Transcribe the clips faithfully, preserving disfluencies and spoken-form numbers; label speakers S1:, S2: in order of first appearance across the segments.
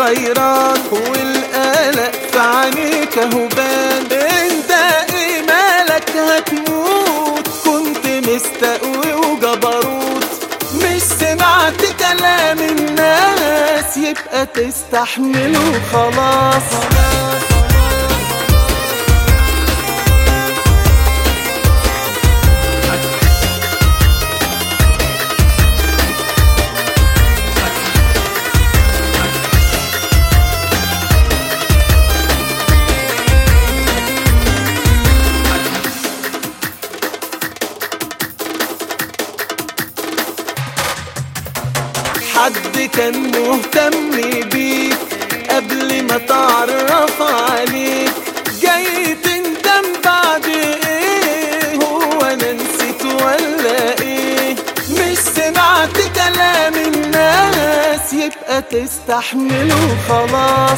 S1: غيران، والقلق في عينيك هبان. انت ايه مالك هتموت؟ كنت مستقوي وجبروت، مش سمعت كلام الناس يبقى تستحمله خلاص. حد كان مهتم بيك قبل ما تعرف عليك، جاي تندم بعد ايه؟ هو انا نسيت ولا ايه؟ مش سمعت كلام الناس يبقى تستحمله خلاص.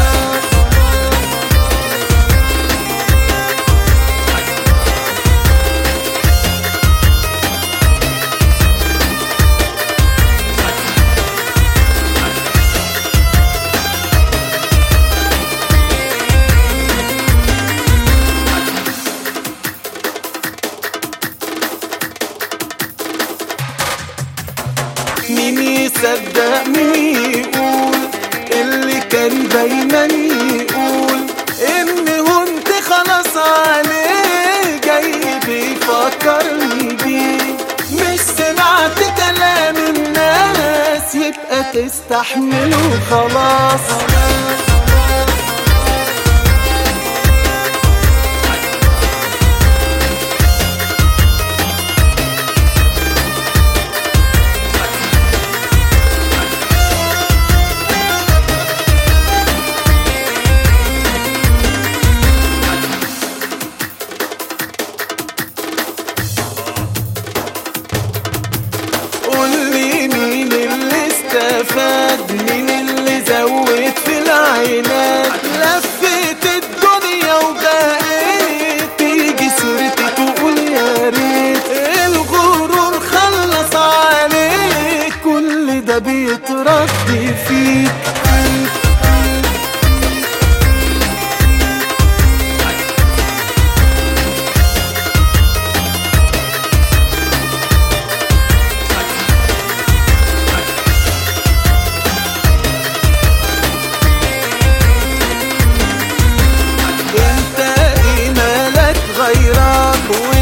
S1: مين يصدق مين يقول اللي كان دايما يقول ان هنت خلاص عليه؟ جاي بيفكرني بيه، مش سمعت كلام الناس يبقى تستحمله خلاص. قولي مين اللي استفاد؟ مين اللي زود في العينات؟ لفت الدنيا وبقيت تيجي سيرتي تقول يا ريت. الغرور خلص عليك، كل ده بيترد فيك. غيران